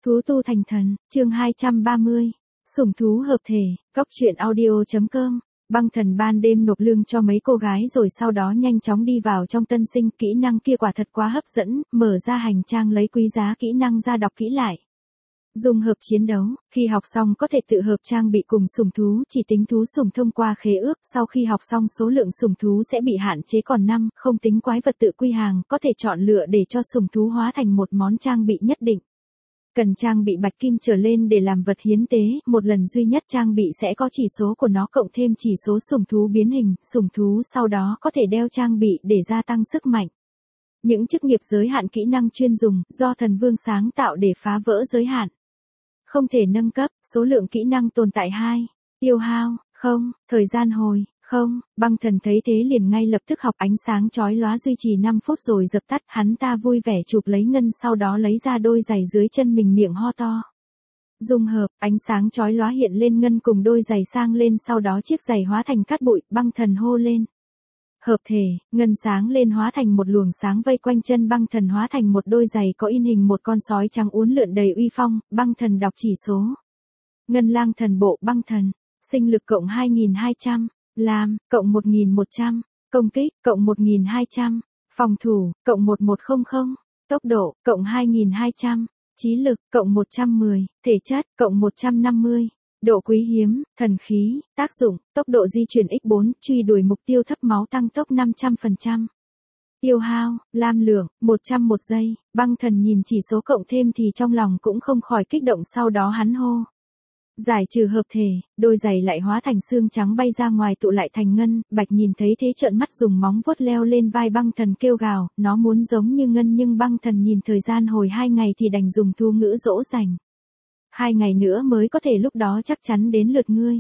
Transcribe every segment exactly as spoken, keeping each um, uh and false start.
Thú tu thành thần, chương hai trăm ba mươi. Sủng thú hợp thể, góc truyện audio.com. Băng thần ban đêm nộp lương cho mấy cô gái rồi sau đó nhanh chóng đi vào trong tân sinh, kỹ năng kia quả thật quá hấp dẫn, mở ra hành trang lấy quý giá kỹ năng ra đọc kỹ lại. Dung hợp chiến đấu, khi học xong có thể tự hợp trang bị cùng sủng thú, chỉ tính thú sủng thông qua khế ước, sau khi học xong số lượng sủng thú sẽ bị hạn chế còn năm, không tính quái vật tự quy hàng, có thể chọn lựa để cho sủng thú hóa thành một món trang bị nhất định. Cần trang bị bạch kim trở lên để làm vật hiến tế, một lần duy nhất trang bị sẽ có chỉ số của nó cộng thêm chỉ số sủng thú biến hình, sủng thú sau đó có thể đeo trang bị để gia tăng sức mạnh. Những chức nghiệp giới hạn kỹ năng chuyên dùng, do thần vương sáng tạo để phá vỡ giới hạn. Không thể nâng cấp, số lượng kỹ năng tồn tại hai. Tiêu hao, không, thời gian hồi, không, băng thần thấy thế liền ngay lập tức học ánh sáng chói lóa duy trì năm phút rồi dập tắt, hắn ta vui vẻ chụp lấy ngân sau đó lấy ra đôi giày dưới chân mình miệng ho to. Dung hợp, ánh sáng chói lóa hiện lên ngân cùng đôi giày sang lên sau đó chiếc giày hóa thành cát bụi, băng thần hô lên. Hợp thể, ngân sáng lên hóa thành một luồng sáng vây quanh chân băng thần hóa thành một đôi giày có in hình một con sói trắng uốn lượn đầy uy phong, băng thần đọc chỉ số. Ngân lang thần bộ băng thần, sinh lực cộng hai nghìn hai trăm, làm, cộng một nghìn một trăm, công kích, cộng một nghìn hai trăm, phòng thủ, cộng một nghìn một trăm, tốc độ, cộng hai nghìn hai trăm, trí lực, cộng một trăm mười, thể chất, cộng một trăm năm mươi. Độ quý hiếm, thần khí, tác dụng, tốc độ di chuyển nhân bốn, truy đuổi mục tiêu thấp máu tăng tốc năm trăm phần trăm. Tiêu hao, lam lượng, một trăm một giây, băng thần nhìn chỉ số cộng thêm thì trong lòng cũng không khỏi kích động sau đó hắn hô. Giải trừ hợp thể, đôi giày lại hóa thành xương trắng bay ra ngoài tụ lại thành ngân, bạch nhìn thấy thế trợn mắt dùng móng vuốt leo lên vai băng thần kêu gào, nó muốn giống như ngân nhưng băng thần nhìn thời gian hồi hai ngày thì đành dùng thu ngữ dỗ dành. Hai ngày nữa mới có thể lúc đó chắc chắn đến lượt ngươi.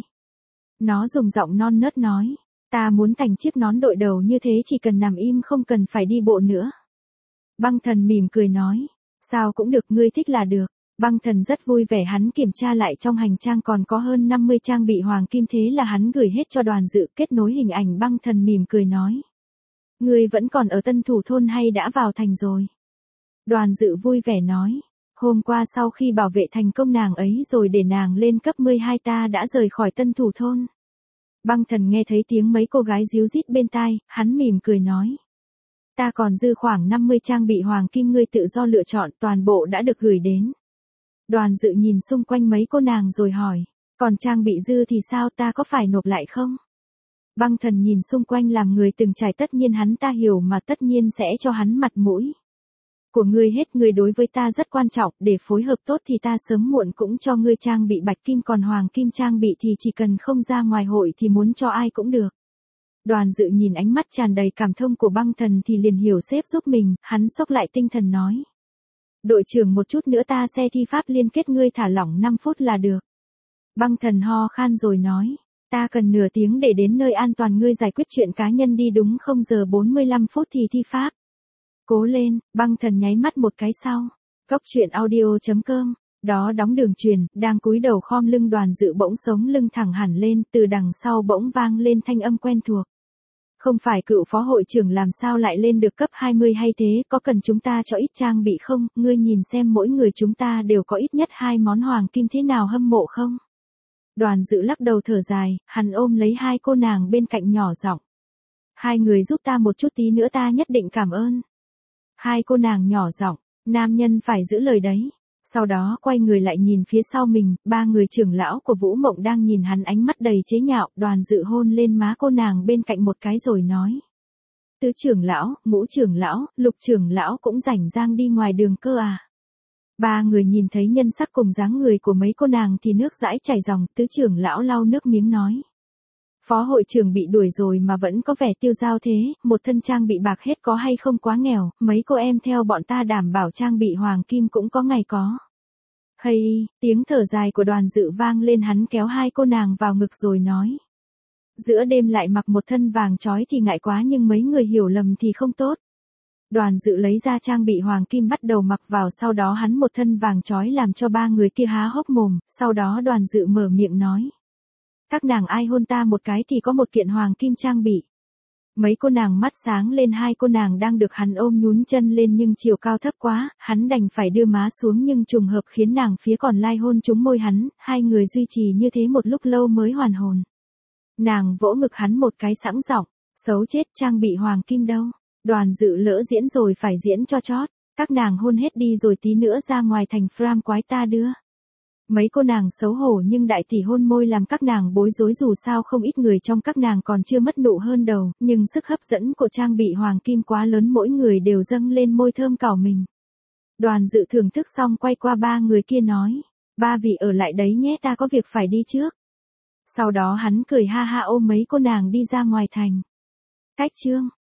Nó dùng giọng non nớt nói, ta muốn thành chiếc nón đội đầu như thế chỉ cần nằm im không cần phải đi bộ nữa. Băng thần mỉm cười nói, sao cũng được ngươi thích là được. Băng thần rất vui vẻ hắn kiểm tra lại trong hành trang còn có hơn năm mươi trang bị hoàng kim thế là hắn gửi hết cho đoàn dự kết nối hình ảnh băng thần mỉm cười nói. Ngươi vẫn còn ở tân thủ thôn hay đã vào thành rồi? Đoàn dự vui vẻ nói. Hôm qua sau khi bảo vệ thành công nàng ấy rồi để nàng lên cấp mười hai ta đã rời khỏi tân thủ thôn. Băng thần nghe thấy tiếng mấy cô gái díu dít bên tai, hắn mỉm cười nói. Ta còn dư khoảng năm mươi trang bị hoàng kim ngươi tự do lựa chọn toàn bộ đã được gửi đến. Đoàn dự nhìn xung quanh mấy cô nàng rồi hỏi, còn trang bị dư thì sao ta có phải nộp lại không? Băng thần nhìn xung quanh làm người từng trải tất nhiên hắn ta hiểu mà tất nhiên sẽ cho hắn mặt mũi. Của ngươi hết ngươi đối với ta rất quan trọng, để phối hợp tốt thì ta sớm muộn cũng cho ngươi trang bị bạch kim còn hoàng kim trang bị thì chỉ cần không ra ngoài hội thì muốn cho ai cũng được. Đoàn dự nhìn ánh mắt tràn đầy cảm thông của băng thần thì liền hiểu sếp giúp mình, hắn xốc lại tinh thần nói. Đội trưởng một chút nữa ta sẽ thi pháp liên kết ngươi thả lỏng năm phút là được. Băng thần ho khan rồi nói, ta cần nửa tiếng để đến nơi an toàn ngươi giải quyết chuyện cá nhân đi đúng không giờ bốn mươi lăm phút thì thi pháp. Cố lên, băng thần nháy mắt một cái sau. Góc truyện audio.com, đó đóng đường truyền, đang cúi đầu khom lưng đoàn dự bỗng sống lưng thẳng hẳn lên, từ đằng sau bỗng vang lên thanh âm quen thuộc. Không phải cựu phó hội trưởng làm sao lại lên được cấp hai mươi hay thế, có cần chúng ta cho ít trang bị không, ngươi nhìn xem mỗi người chúng ta đều có ít nhất hai món hoàng kim thế nào hâm mộ không? Đoàn dự lắc đầu thở dài, hắn ôm lấy hai cô nàng bên cạnh nhỏ giọng. Hai người giúp ta một chút tí nữa ta nhất định cảm ơn. Hai cô nàng nhỏ giọng, nam nhân phải giữ lời đấy. Sau đó quay người lại nhìn phía sau mình, ba người trưởng lão của Vũ Mộng đang nhìn hắn ánh mắt đầy chế nhạo, đoàn dự hôn lên má cô nàng bên cạnh một cái rồi nói. Tứ trưởng lão, ngũ trưởng lão, lục trưởng lão cũng rảnh rang đi ngoài đường cơ à. Ba người nhìn thấy nhân sắc cùng dáng người của mấy cô nàng thì nước dãi chảy ròng, tứ trưởng lão lau nước miếng nói. Phó hội trưởng bị đuổi rồi mà vẫn có vẻ tiêu dao thế, một thân trang bị bạc hết có hay không quá nghèo, mấy cô em theo bọn ta đảm bảo trang bị hoàng kim cũng có ngày có. Hay, tiếng thở dài của đoàn dự vang lên hắn kéo hai cô nàng vào ngực rồi nói. Giữa đêm lại mặc một thân vàng trói thì ngại quá nhưng mấy người hiểu lầm thì không tốt. Đoàn dự lấy ra trang bị hoàng kim bắt đầu mặc vào sau đó hắn một thân vàng trói làm cho ba người kia há hốc mồm, sau đó đoàn dự mở miệng nói. Các nàng ai hôn ta một cái thì có một kiện hoàng kim trang bị. Mấy cô nàng mắt sáng lên, hai cô nàng đang được hắn ôm nhún chân lên nhưng chiều cao thấp quá, hắn đành phải đưa má xuống nhưng trùng hợp khiến nàng phía còn lai hôn trúng môi hắn, hai người duy trì như thế một lúc lâu mới hoàn hồn. Nàng vỗ ngực hắn một cái sẵn giọng, xấu chết, trang bị hoàng kim đâu, Đoàn Dự lỡ diễn rồi phải diễn cho chót, các nàng hôn hết đi rồi tí nữa ra ngoài thành Fram quái ta đưa. Mấy cô nàng xấu hổ nhưng đại tỷ hôn môi làm các nàng bối rối, dù sao không ít người trong các nàng còn chưa mất nụ hơn đầu, nhưng sức hấp dẫn của trang bị hoàng kim quá lớn, mỗi người đều dâng lên môi thơm cỏ mình. Đoàn Dự thưởng thức xong quay qua ba người kia nói, ba vị ở lại đấy nhé, ta có việc phải đi trước. Sau đó hắn cười ha ha ôm mấy cô nàng đi ra ngoài thành. Cách chương